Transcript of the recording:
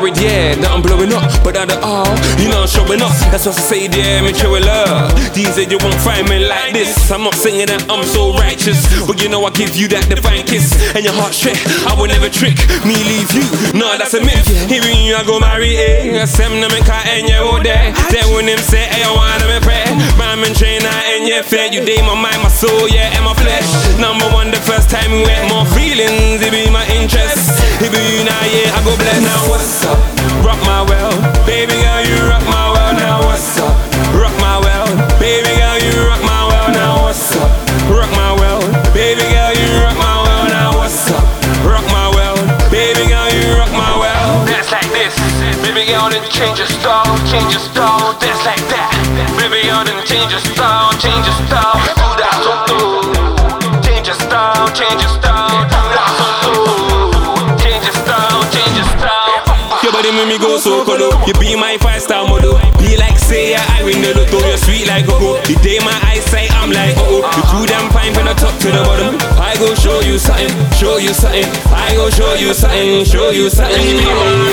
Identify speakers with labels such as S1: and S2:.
S1: worried, yeah, that I'm blowing up, but at the all, you know I'm showing up. That's what I say, yeah, me show love. These days you won't find me like this. I'm not saying that I'm so righteous, but you know I give you that divine kiss, and your heart straight. I will never trick me, leave you. No, that's a myth. Hearing you, I go marry a Sam na me car and you out there. Then when him say, hey, I wanna me pray. Man, trainer and you fair. You day my mind, my soul, yeah, and my flesh. Number one, the first time we went, more feelings, it be my interest. It be you now, yeah, I go bless. Now what's up? Rock my world, baby girl, you rock my world. Now what's up? Rock my world, baby girl, you rock my world. Now what's up? Rock my world, baby girl, you rock my world. Now what's up? Rock my world, baby girl, you rock my world. Dance like this, baby girl, then change your style, dance like that. Baby girl, then change your style, do that so cool. Change your style, do that so cool. Change your style. Your body make me go so cold. You be my 5-star model. Be like say I win the lotto. You're sweet like cocoa. You day my eyesight, I'm like oh. You too damn fine from the top to the bottom. I go show you something. I go show you something.